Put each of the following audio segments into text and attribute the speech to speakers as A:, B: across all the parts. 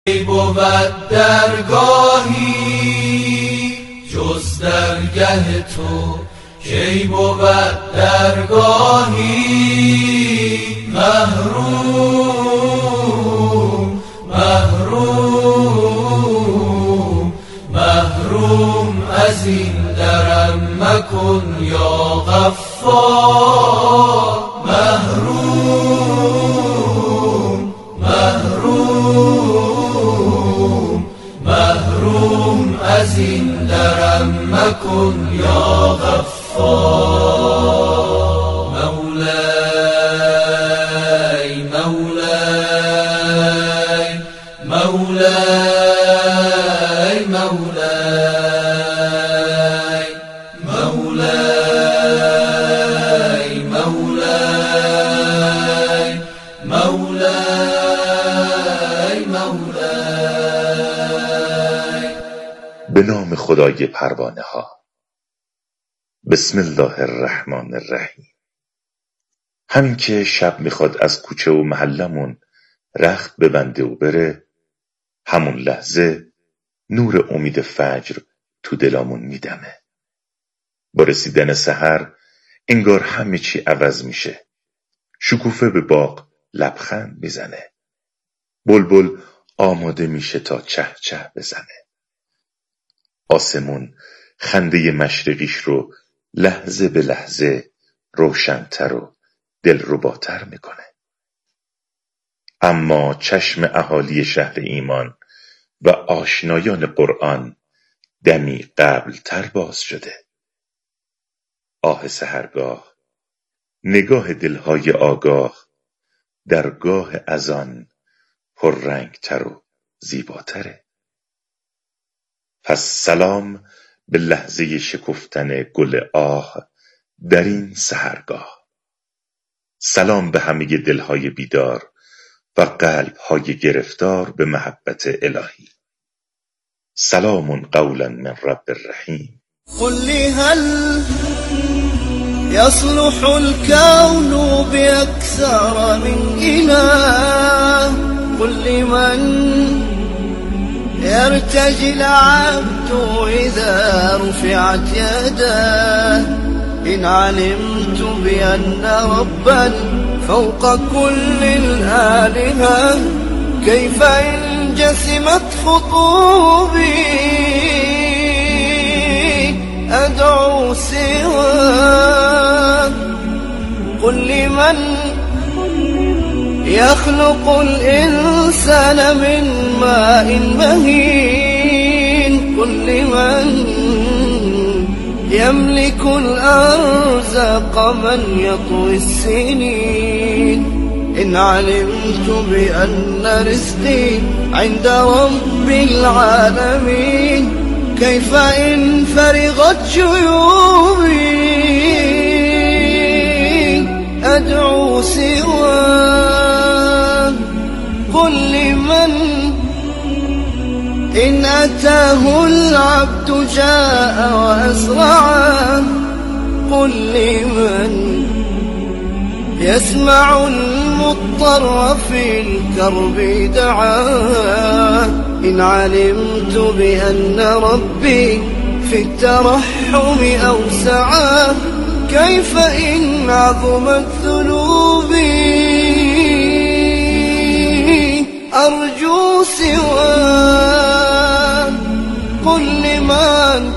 A: ای بود درگاهی جز درگه تو، کی بود درگاهی محروم محروم محروم از این درم مکن یا غفار. محروم محروم محروم از این درم مکن یا غفار. مولاي مولاي مولاي مولاي مولاي مولاي مولاي مولاي.
B: به نام خدای پروانه ها. بسم الله الرحمن الرحیم. همین که شب میخواد از کوچه و محلمون رخت ببنده و بره، همون لحظه نور امید فجر تو دلامون میدمه. با رسیدن سحر انگار همه چی عوض میشه. شکوفه به باغ لبخند میزنه. بلبل آماده میشه تا چه چه بزنه. آسمون خنده مشرقیش رو لحظه به لحظه روشن‌تر و دلرباتر میکنه. اما چشم اهالی شهر ایمان و آشنایان قرآن دمی قبل‌تر باز شده. آه سحرگاه، نگاه دلهای آگاه، درگاه اذان پررنگتر و زیباتره. پس سلام به لحظه شکفتن گل آه در این سحرگاه. سلام به همه دلهای بیدار و قلبهای گرفتار به محبت الهی. سلام قولا من رب الرحیم.
C: قل لي هل يصلح الكون بأكثر من إله؟ قل لمن يرتجي العبد إذا رفعت يداه؟ إن علمت بأن ربا فوق كل الآلهة، كيف إن جسمت خطوبي أدعو سواه؟ قل لمن يخلق الإنسان من ماء مهين؟ قل لمن يملك الأرزاق من يطوي السنين؟ إن علمت بأن رزقي عند رب العالمين، كيف إن فرغت جيوبي أدعو سواه؟ قل لمن إن أتاه العبد جاء وأسرعه؟ قل لمن يسمع المضطر في الكرب دعاه؟ إن علمت بأن ربي في الترحم أوسعه، كيف إن عظمت ذنوبي أرجو سواه؟ قل لمن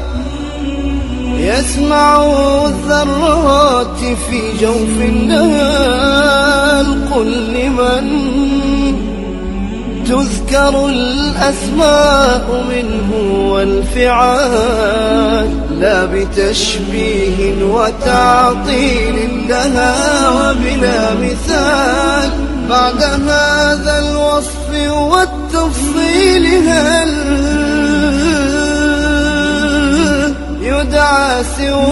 C: يسمع الذرات في جوف النهال؟ قل لمن تذكر الأسماء منه والفعال، لا بتشبيه وتعطيل لها وبلا مثال؟ بعد هذا الوصف والتفصيل هل يدعى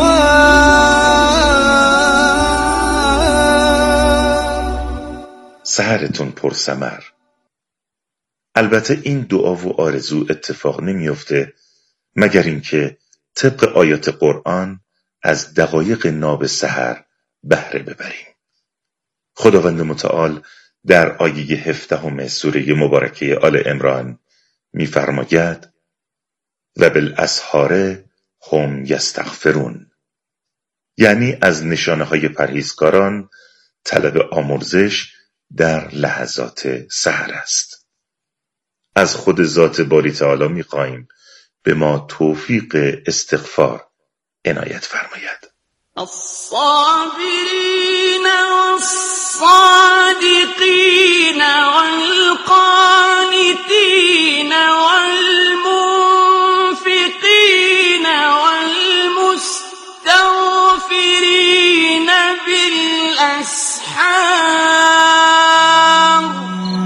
C: سواه؟
B: سحرتون پرثمر. البته این دعا و آرزو اتفاق نمیفته مگر اینکه طبق آیات قرآن از دقایق ناب سحر بهره ببریم. خداوند متعال در آیه 17 سوره مبارکه آل عمران می‌فرماید و بالاسحار هم یستغفرون، یعنی از نشانه‌های پرهیزکاران طلب آمرزش در لحظات سحر است. از خود ذات باری تعالی می‌خواهیم به ما توفیق استغفار عنایت فرماید.
D: الصابرین والصادقین والقانتین والمنفقین والمستغفرین بالاسحار.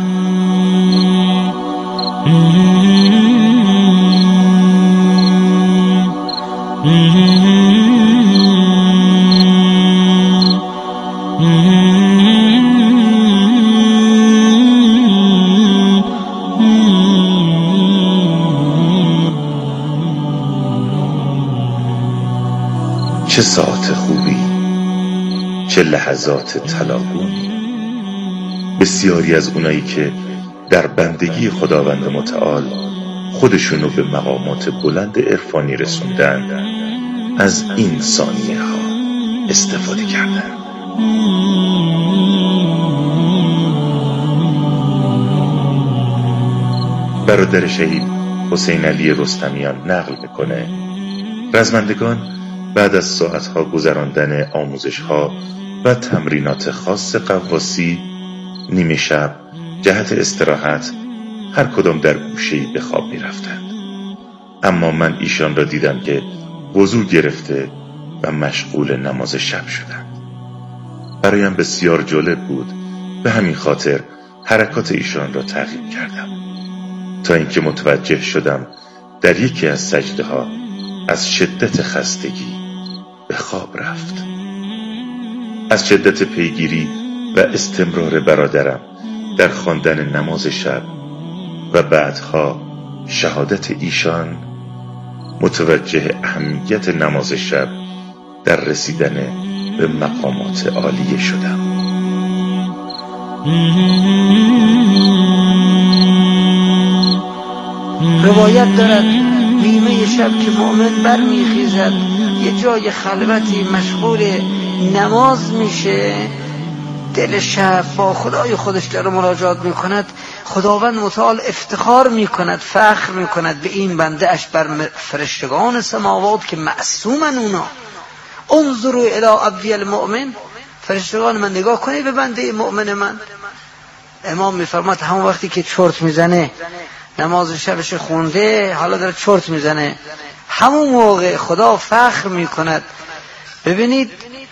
B: چه ساعت خوبی، چه لحظات طلاگون. بسیاری از اونایی که در بندگی خداوند متعال خودشونو به مقامات بلند عرفانی رسوندن، از این ثانیه ها استفاده کردن. برادر شهید حسین علی رستمیان نقل میکنه رزمندگان بعد از ساعتها گذراندن آموزش‌ها و تمرینات خاص غواصی، نیمه شب جهت استراحت هر کدام در گوشه‌ای به خواب می‌رفتند. اما من ایشان را دیدم که وضو گرفته و مشغول نماز شب شدند. برایم بسیار جالب بود، به همین خاطر حرکات ایشان را تعقیب کردم تا اینکه متوجه شدم در یکی از سجده‌ها از شدت خستگی به خواب رفت. از شدت پیگیری و استمرار برادرم در خواندن نماز شب و بعدها شهادت ایشان متوجه اهمیت نماز شب در رسیدن به مقامات عالیه شدم.
E: روایت دارد نیمه شب که مؤمن برمیخیزد یه جای خلوتی مشغول نماز میشه، دل شب با خدای خودش داره مناجات میکند، خداوند متعال افتخار میکند، فخر میکند به این بنده اش بر فرشتگان سماوات که معصومن اونا. انظروا الی عبدی المؤمن، فرشتگان من نگاه کنید به بنده مؤمن من. امام میفرماد همون وقتی که چرت میزنه، نماز شبش خونده حالا داره چرت میزنه، همون موقع خدا فخر میکند ببینید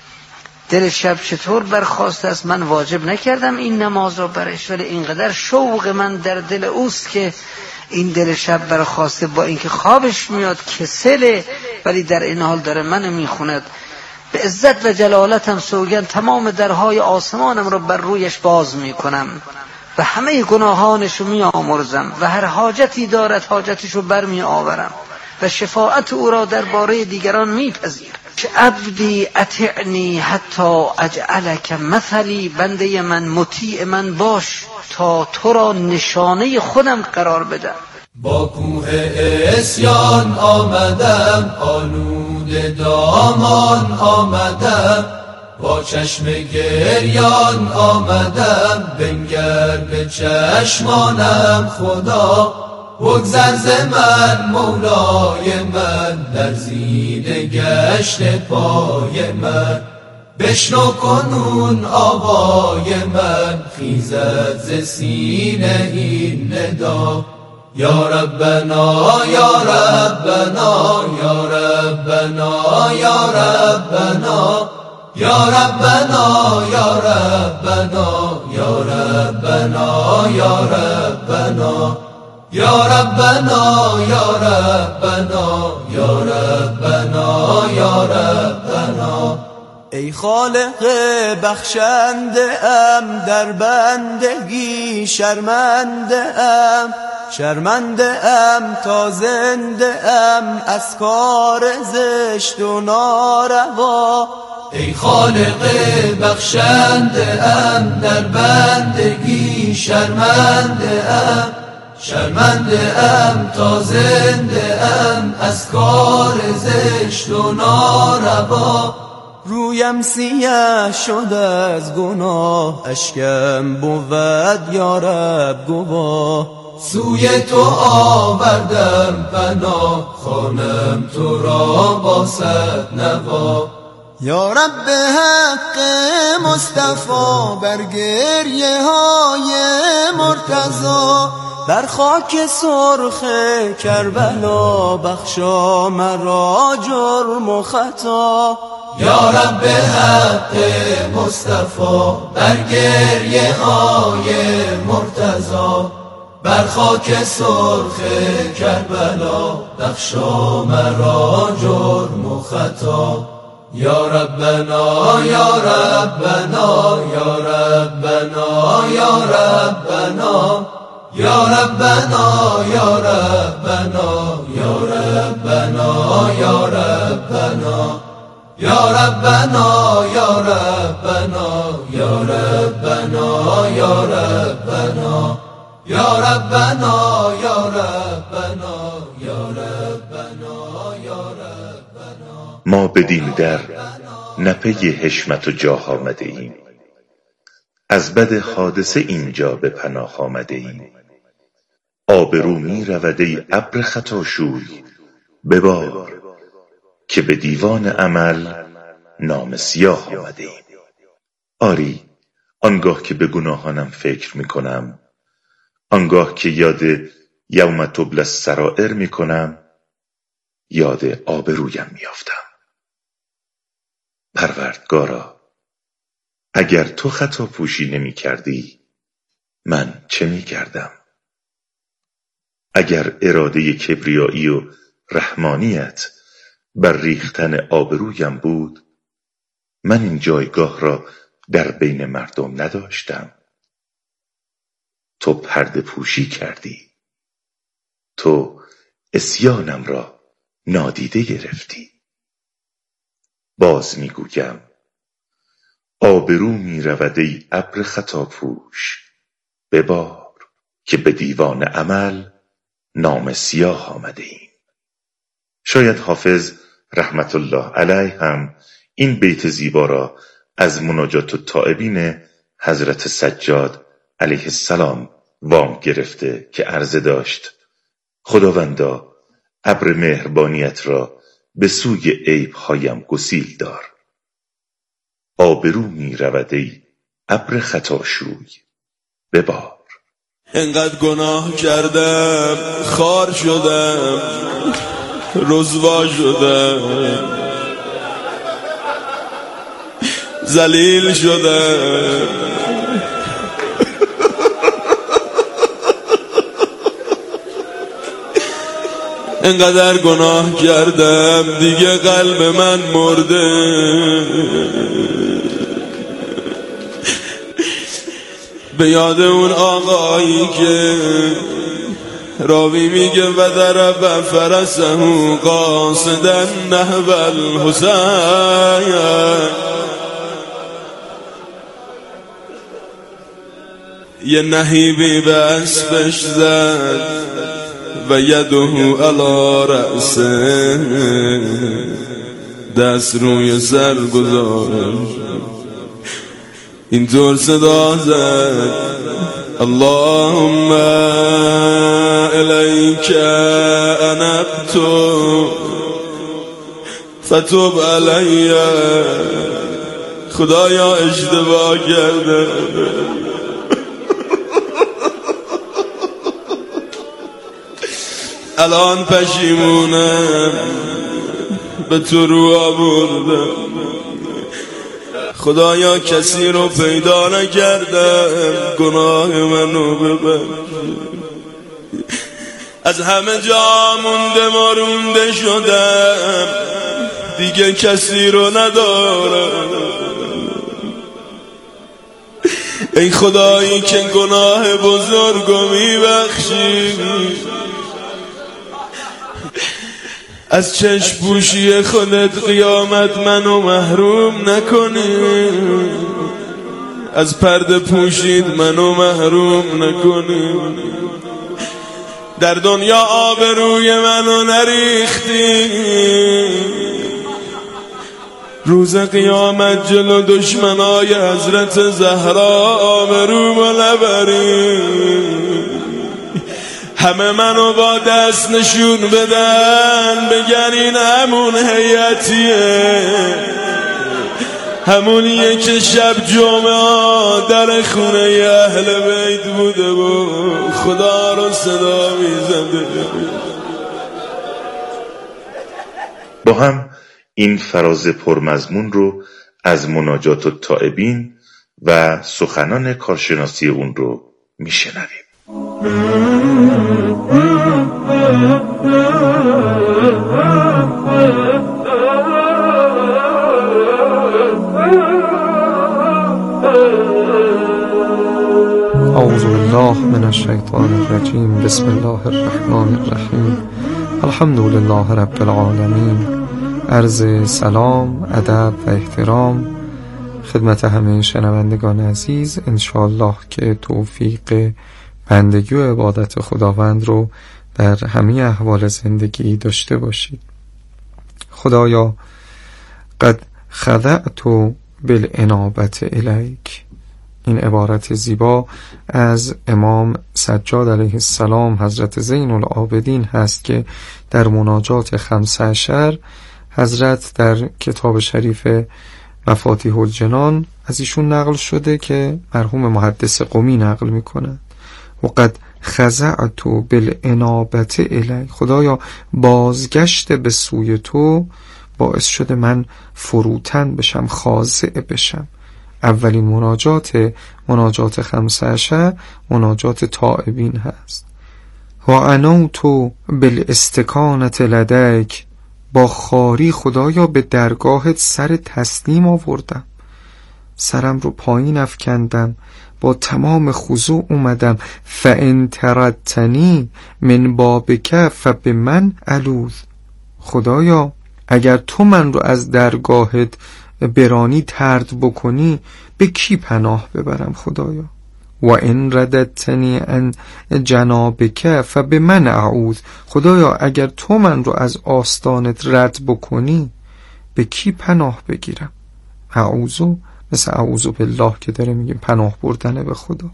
E: دل شب چطور برخواسته است، من واجب نکردم این نماز را برش، ولی اینقدر شوق من در دل اوست که این دل شب برخواسته، با اینکه خوابش میاد کسله ولی در این حال داره منو میخوند. به عزت و جلالتم سوگند تمام درهای آسمانم را بر رویش باز میکنم و همه گناهانشو میآمرزم و هر حاجتی دارد حاجتشو برمی آورم و شفاعت او را درباره دیگران میپذیرم. عبدی اطعنی حتی اجعلک مثلی، بنده من مطیع من باش تا تو را نشانه خودم قرار بدم.
A: با کوه عصیان آمدم، آلوده دامان آمدم، با چشم گریان آمدم، بنگر به چشمانم خدا، بگذر ز من مولای من، در زیر گشت پای من، بشنو کنون آوای من، خیزد ز سینه این ندا، یا ربنا یا ربنا یا ربنا یا ربنا یا ربنا یا ربنا یا ربنا یا ربنا یا ربنا یا ربنا یا ربنا یا ربنا. ای خالق بخشنده ام، در بندگی شرمنده ام تا زنده ام از کار زشت و ناروا. ای خالق بخشنده ام، در بندگی شرمنده ام شرمنده ام تا زنده ام از کار زشت و ناروا. رویم سیاه شده از گناه، اشکم بود یارب گواه. سوی تو آوردم پناه، خوانم تو را با صد نوا. یا رب حق مصطفی بر گریه های مرتضی، در خاک سرخ کربلا بخشا مرا جرم و خطا. یا رب حق مصطفی بر گریه های مرتضی، بر خاک سرخ کربلا بخشا مرا جرم و خطا. یا ربنا یا ربنا یا ربنا یا ربنا یا ربنا یا ربنا یا ربنا یا ربنا یا ربنا یا ربنا یا ربنا یا ربنا یا ربنا یا ربنا یا ربنا یا ربنا.
B: ما بدین در نه پی حشمت و جاه آمده ایم، از بد حادثه اینجا به پناه آمده ایم. آبرو می رود ای ابر خطاشوی، ببار که به دیوان عمل نام سیاه آمده ایم. آری آنگاه که به گناهانم فکر می کنم، آنگاه که یاد یوم تبلی السرائر می کنم، یاد آبرویم می افتم. پروردگارا، اگر تو خطا پوشی نمی کردی من چه می کردم؟ اگر اراده کبریایی و رحمانیت بر ریختن آبرویم بود، من این جایگاه را در بین مردم نداشتم. تو پرده پوشی کردی، تو عصیانم را نادیده گرفتی. باز میگویم آبرو می رود ای ابر خطاپوش، ببار که به دیوان عمل نام سیاه آمده ایم. شاید حافظ رحمت الله علیه هم این بیت زیبا را از مناجات التائبین حضرت سجاد علیه السلام وام گرفته که عرضه داشت: خداوندا ابر مهربانیت را به سوی عیبهایم گسیل دار. آبرو می رود ای ابر خطاشوی، ببار.
F: انقدر گناه کردم، خار شدم، رسوا شدم، ذلیل شدم. انقدر گناه کردم دیگه قلب من مرده. به یاد اون آقایی که راوی میگه و ضرب فرسه قاصدا نحو الحسین، یه نهیبی به اسبش زد و یده علی رأسه، دست روی سر گذاشت، اینطور صدا زد: اللهم الیک انبت فتب علی. خدایا اشتباه کرده، الان پشیمونم، به تو رو آوردم. خدایا کسی رو پیدا نکردم، گناه منو ببخش. از همه جا مونده مارونده شدم، دیگه کسی رو ندارم. ای خدایی که گناه بزرگو میبخشی، از چشم پوشی خودت قیامت منو محروم نکنی، از پرده پوشید منو محروم نکنی. در دنیا آبروی منو نریختی، روز قیامت جلو دشمنای حضرت زهرا آبرومو نبری. همه منو با دست نشون بدن، بگن این همون هیئتیه، همونیه که شب جمعه در خونه اهل بیت بوده و خدا رو صدا میزده.
B: با هم این فراز پرمضمون رو از مناجات التائبین و سخنان کارشناسی اون رو میشنویم.
G: اعوذ بالله من الشیطان الرجیم. بسم الله الرحمن الرحیم. الحمد لله رب العالمین. عرض سلام، ادب و احترام خدمت همه شنوندگان عزیز. انشاءالله که توفیق بندگی و عبادت خداوند رو در همه احوال زندگی داشته باشید. خدایا قد خضعت بالانابة الیک. این عبارت زیبا از امام سجاد علیه السلام حضرت زین العابدین هست که در مناجات 15 حضرت در کتاب شریف مفاتیح الجنان از ایشون نقل شده که مرحوم محدث قمی نقل میکنند. و قد خضعت بالانابة الیک. خدایا بازگشت به سوی تو باعث شده من فروتن بشم، خاضع بشم. اولین مناجات 15 مناجات تائبین هست. و عنوت بالاستکانة لدیک. با خاری خدایا به درگاهت سر تسلیم آوردم، سرم رو پایین افکندم، با تمام خضوع اومدم. فان طردتنی من بابک فبمن الوذ. خدایا اگر تو من رو از درگاهت برانی، طرد بکنی، به کی پناه ببرم خدایا؟ و ان رددتنی عن جنابک فبمن اعوذ. خدایا اگر تو من رو از آستانت رد بکنی، به کی پناه بگیرم؟ اعوذ مثل اعوذ بالله که داره میگیم پناه بردنه به خدا.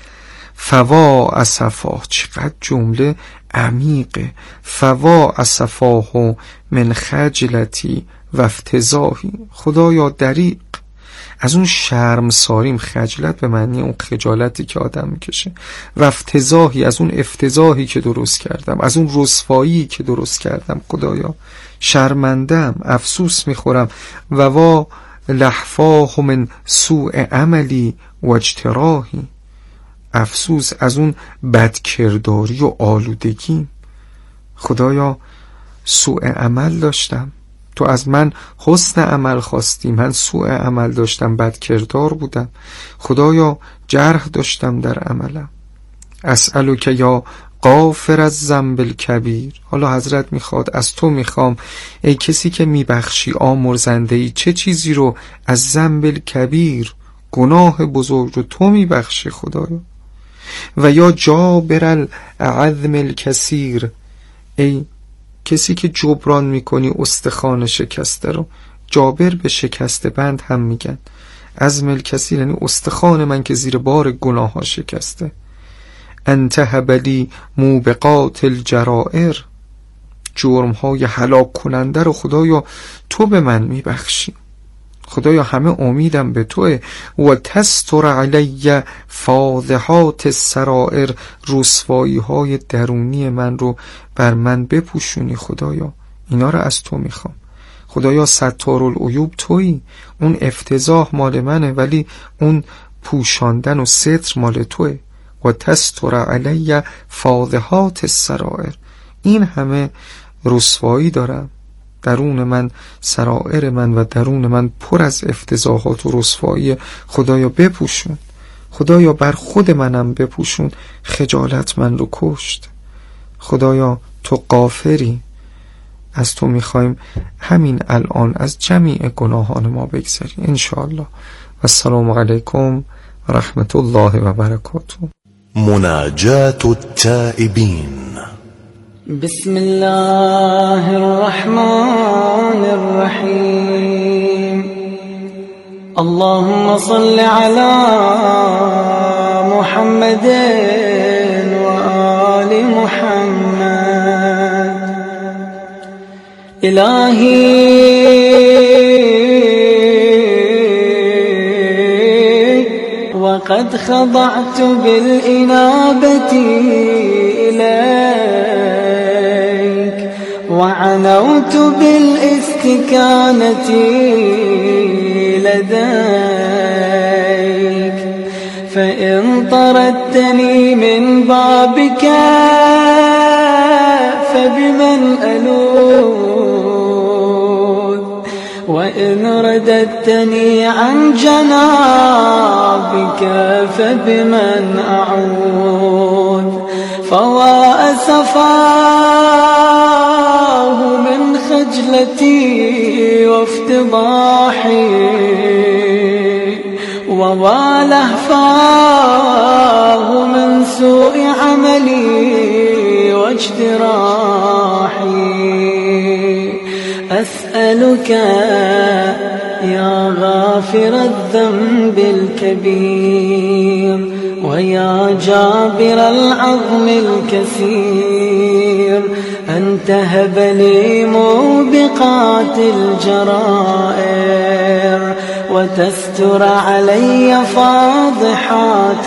G: فوا اسفاه، چقدر جمله عمیقه. فوا اسفاه من خجلتی و افتضاحی. خدایا دریغ از اون شرمساریم. خجلت به معنی اون خجالتی که آدم میکشه، و افتضاحی از اون افتضاحی که درست کردم، از اون رسوایی که درست کردم. خدایا شرمندم، افسوس میخورم. و وا لحفاه من سوء عملی و اجتراحی. افسوس از اون بدکرداری و آلودگی. خدایا سوء عمل داشتم، تو از من حسن عمل خواستی، من سوء عمل داشتم، بدکردار بودم. خدایا جرح داشتم در عملم. اسألک یا غافر الذنب الکبیر. حالا حضرت میخواد، از تو میخوام ای کسی که میبخشی، آمرزنده ای، چه چیزی رو؟ از ذنب الکبیر، گناه بزرگ رو تو میبخشی خدایا. و یا جابر العظم الکثیر. ای کسی که جبران میکنی استخوان شکسته رو. جابر به شکسته بند هم میگن. عظم الکثیر یعنی استخوان من که زیر بار گناه ها شکسته. انت هبلی موبقات الجرائر. جرم های هلاک کننده رو خدایا تو به من میبخشی. خدایا همه امیدم به توه. و تستر علی فاضحات السرائر. رسوایی های درونی من رو بر من بپوشونی خدایا. اینا رو از تو میخوام خدایا. ستار العیوب تویی، اون افتضاح مال منه ولی اون پوشاندن و ستر مال توه. و تستر علی فاضحات السرائر. این همه رسوایی دارم، درون من، سرائر من و درون من پر از افتضاحات و رسوایی. خدایا بپوشون، خدایا بر خود منم بپوشون. خجالت من رو کشت. خدایا تو غافری، از تو میخوایم همین الان از جمیع گناهان ما بگذری انشاءالله. و السلام علیکم و رحمت الله و برکاته.
H: مناجات التائبین.
C: بسم الله الرحمن الرحيم. اللهم صل على محمد وآل محمد. إلهي وقد خضعت بالإنابة إليك وعنوت بالاستكانة لديك، فإن طردتني من بابك فبمن ألوذ، وإن رددتني عن جنابك فبمن أعوذ. فوا أسفاه من خجلتي وافتضاحي، ووالهفاه من سوء عملي واجتراحي. أسألك يا غافر الذنب الكبير ويا جابر العظم الكثير أن تهب لي موبقات الجرائر وتستر علي فاضحات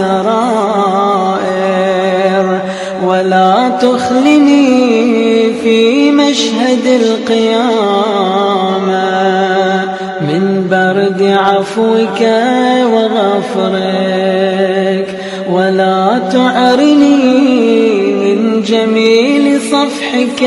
C: السرائر، ولا تخلني في مشهد القيامة من برد عفوك وغفرك، ولا تعرني من جمیل صفحك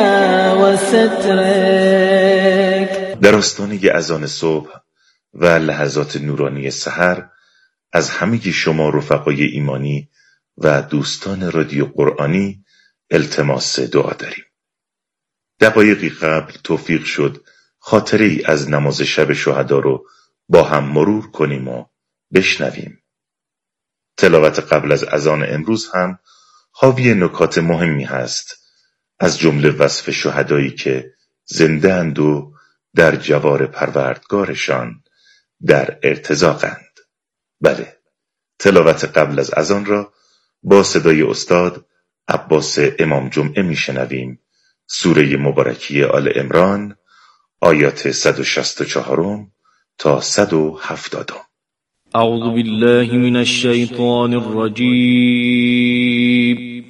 C: وسترك.
B: در آستانه اذان صبح و لحظات نورانی سحر از همه شما رفقای ایمانی و دوستان رادیو قرآنی التماس دعا داریم. دقایقی قبل توفیق شد خاطره‌ای از نماز شب شهدا رو با هم مرور کنیم و بشنویم. تلاوت قبل از اذان امروز هم حاوی نکات مهمی هست، از جمله وصف شهدایی که زنده اند و در جوار پروردگارشان در ارتزاقند. بله، تلاوت قبل از اذان را با صدای استاد عباس امام جمعه میشنویم. سوره مبارکی آل عمران آیات 164 تا 170.
H: اعوذ بالله من الشیطان الرجیم.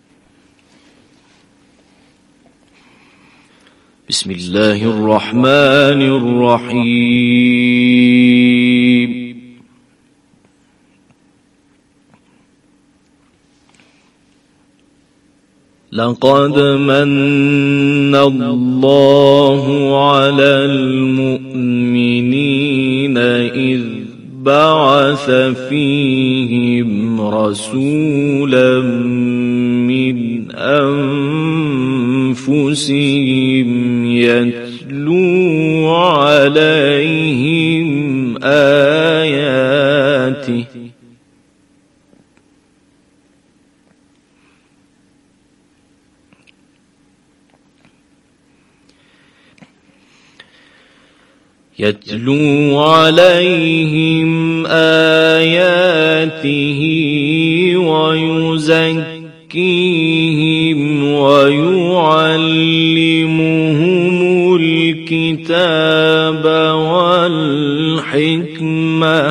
H: بسم الله الرحمن الرحیم. لقد من الله على المؤمنين إذ بعث فيهم رسولا من أنفسهم يتلو عليهم آياته ويزكيهم ويعلمهم الكتاب والحكمة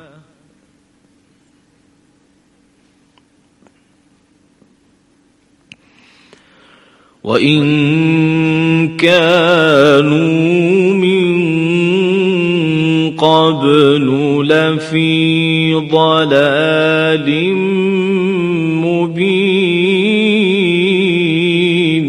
H: وإن كانوا من قبل لفي ضلال مبين.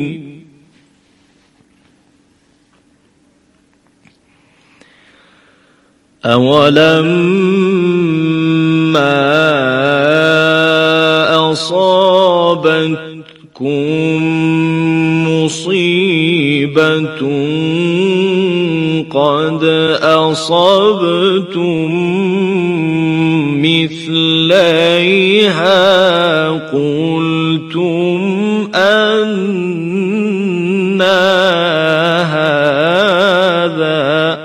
H: أولما أصابتكم مصيبة قد أصبتم مثليها قلتم أن هذا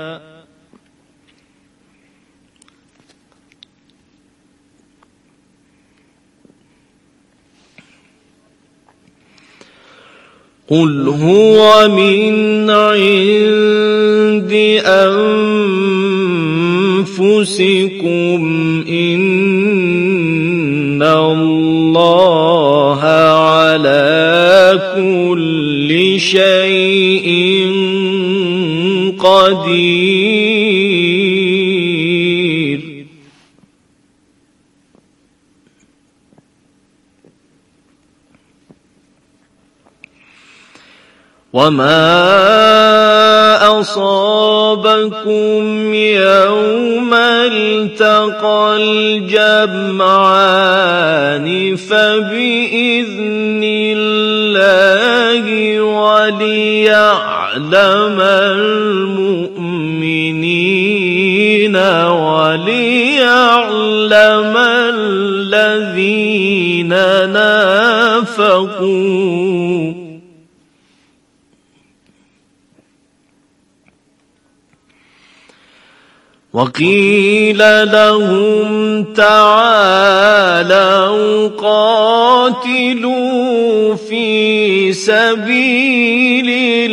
H: قل هو من عند أنفسكم إن الله على كل شيء قدير وما أصابكم يوم التقى الجمعان فبإذن الله وليعلم المؤمنين وليعلم الذين نافقوا وقيل لهم تعالوا قاتلوا في سبيل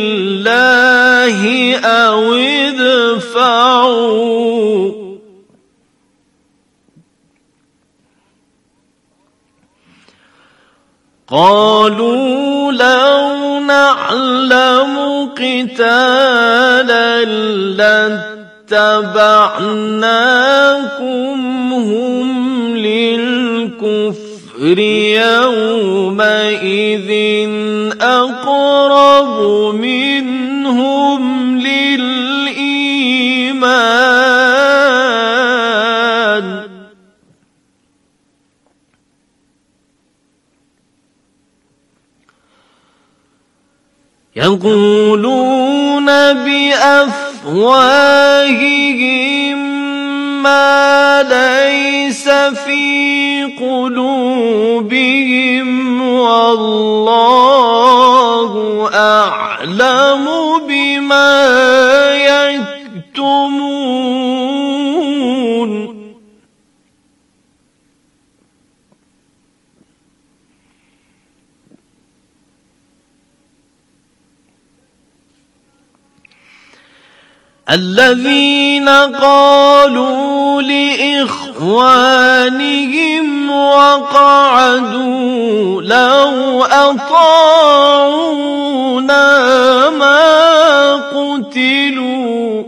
H: الله أو ادفعوا قالوا لو نعلم قتالا لاتبعناكم هم للكفر يومئذ أقرب منهم للإيمان يقولون بأفواههم ما ليس في قلوبهم والله أعلم بما يكتمون الذين قالوا لإخوانهم وقعدوا لو أطاعونا ما قتلوا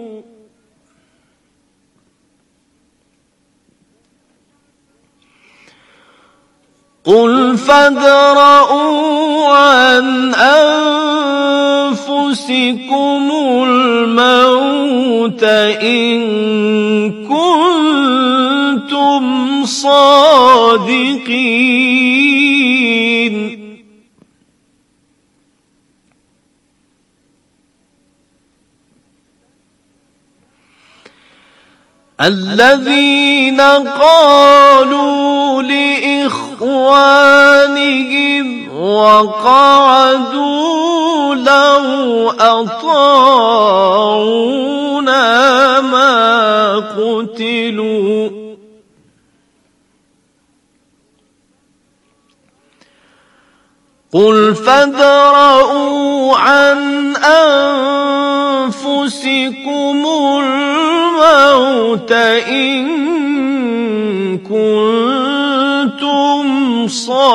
H: قل فادرءوا عن أنفسكم الموت إن كنتم صادقين الذين قالوا لإخوانهم وقعدوا لو أطاعونا ما قتلوا قل فادرءوا عن أنفسكم الموت إن كنتم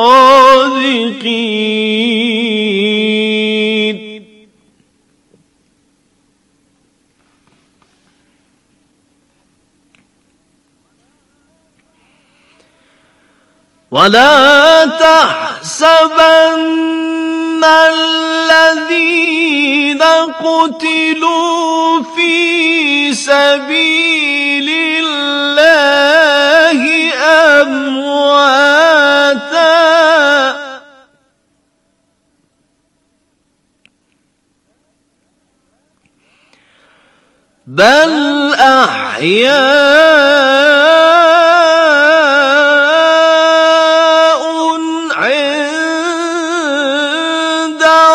H: صادقين ولا تحسبن الذين قتلوا في سبيل الله أمواتا بل أحياء